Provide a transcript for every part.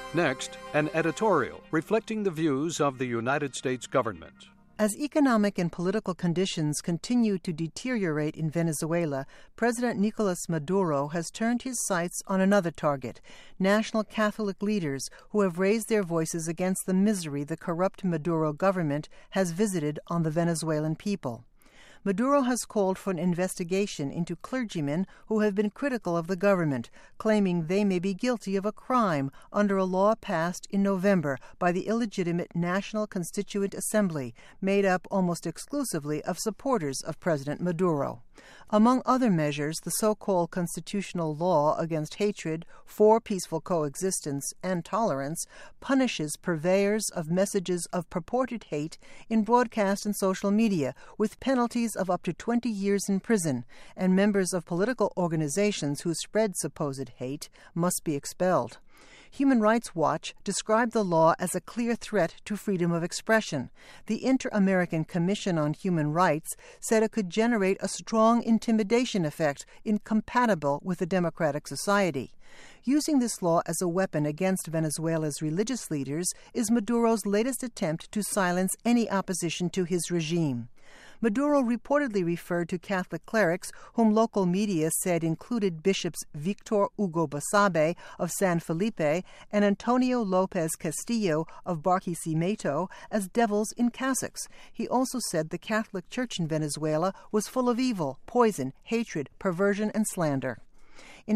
Next, an editorial reflecting the views of the United States government. As economic and political conditions continue to deteriorate in Venezuela, President Nicolas Maduro has turned his sights on another target, national Catholic leaders who have raised their voices against the misery the corrupt Maduro government has visited on the Venezuelan people. Maduro has called for an investigation into clergymen who have been critical of the government, claiming they may be guilty of a crime under a law passed in November by the illegitimate National Constituent Assembly, made up almost exclusively of supporters of President Maduro. Among other measures, the so-called constitutional law against hatred, for peaceful coexistence, and tolerance punishes purveyors of messages of purported hate in broadcast and social media with penalties of up to 20 years in prison, and members of political organizations who spread supposed hate must be expelled. Human Rights Watch described the law as a clear threat to freedom of expression. The Inter-American Commission on Human Rights said it could generate a strong intimidation effect incompatible with a democratic society. Using this law as a weapon against Venezuela's religious leaders is Maduro's latest attempt to silence any opposition to his regime. Maduro reportedly referred to Catholic clerics, whom local media said included Bishops Victor Hugo Basabe of San Felipe and Antonio Lopez Castillo of Barquisimeto, as devils in cassocks. He also said the Catholic Church in Venezuela was full of evil, poison, hatred, perversion, and slander. In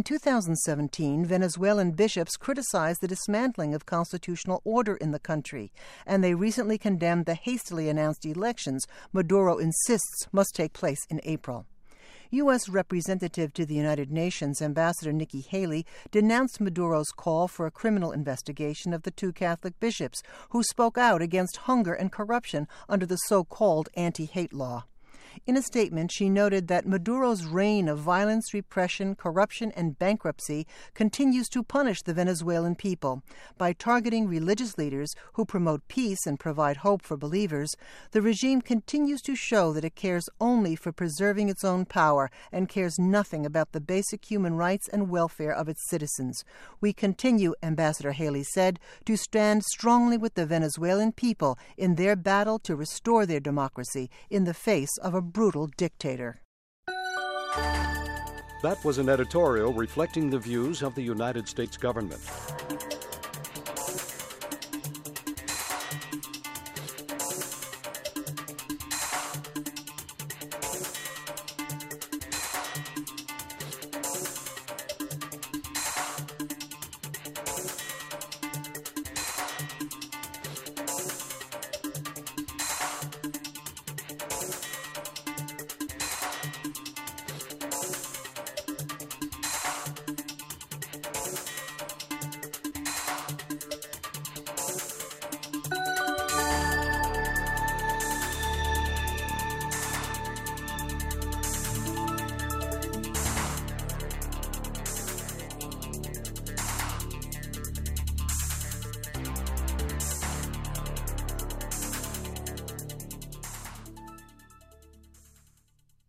2017, Venezuelan bishops criticized the dismantling of constitutional order in the country, and they recently condemned the hastily announced elections Maduro insists must take place in April. U.S. Representative to the United Nations, Ambassador Nikki Haley, denounced Maduro's call for a criminal investigation of the two Catholic bishops who spoke out against hunger and corruption under the so-called anti-hate law. In a statement, she noted that Maduro's reign of violence, repression, corruption, and bankruptcy continues to punish the Venezuelan people. By targeting religious leaders who promote peace and provide hope for believers, the regime continues to show that it cares only for preserving its own power and cares nothing about the basic human rights and welfare of its citizens. We continue, Ambassador Haley said, to stand strongly with the Venezuelan people in their battle to restore their democracy in the face of a brutal dictator. That was an editorial reflecting the views of the United States government.